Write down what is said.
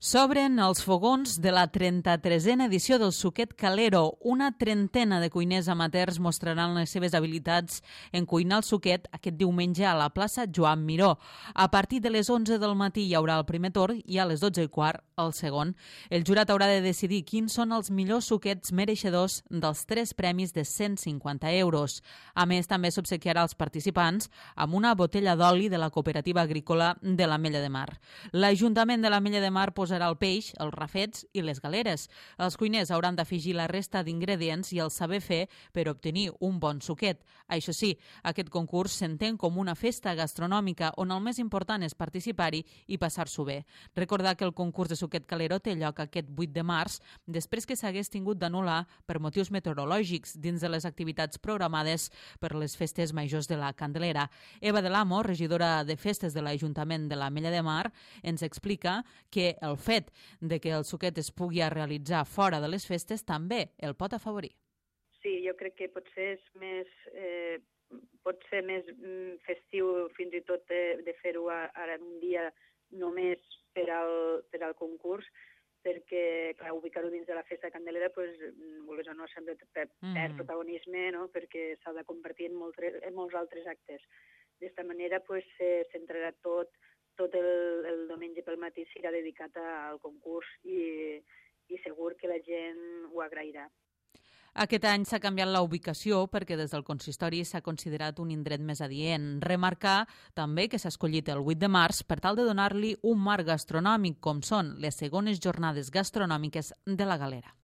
S'obren els fogons de la 33a edició del Suquet Calero. Una trentena de cuiners amateurs mostraran les seves habilitats en cuinar el suquet aquest diumenge a la plaça Joan Miró. A partir de les 11 del matí hi haurà el primer torn i a les 12:15 el segon. El jurat haurà de decidir quins són els millors suquets mereixedors dels 3 premis de 150 euros. A més, també s'obsequiarà als participants amb una botella d'oli de la cooperativa agrícola de l'Ametlla de Mar. L'Ajuntament de l'Ametlla de Mar posarà el peix, els rafets i les galeres. Els cuiners hauran d'afegir la resta d'ingredients i el saber fer per obtenir un bon suquet. Això sí, aquest concurs s'entén com una festa gastronòmica on el més important és participar-hi i passar-s'ho bé. Recordar que el concurs de Suquet Calero té lloc aquest 8 de març, després que s'hagués tingut d'anul·lar per motius meteorològics dins de les activitats programades per les festes majors de la Candelera. Eva de l'Amo, regidora de festes de l'Ajuntament de l'Ametlla de Mar, ens explica que el fet de que el suquet es pugui realitzar fora de les festes també el pot afavorir. Sí, jo crec que potser pot ser més festiu fins i tot de fer-ho ara un dia només per al concurs, perquè, clar, ubicar-ho dins de la festa Candelera, vulguis o no, sempre perd protagonisme, no?, perquè s'ha de convertir en molts altres actes. D'esta manera, se centrarà tot el diumenge pel matí serà dedicat al concurs i segur que la gent ho agrairà. Aquest any s'ha canviat la ubicació perquè des del consistori s'ha considerat un indret més adient. Remarcar també que s'ha escollit el 8 de març per tal de donar-li un marc gastronòmic com són les segones jornades gastronòmiques de la Galera.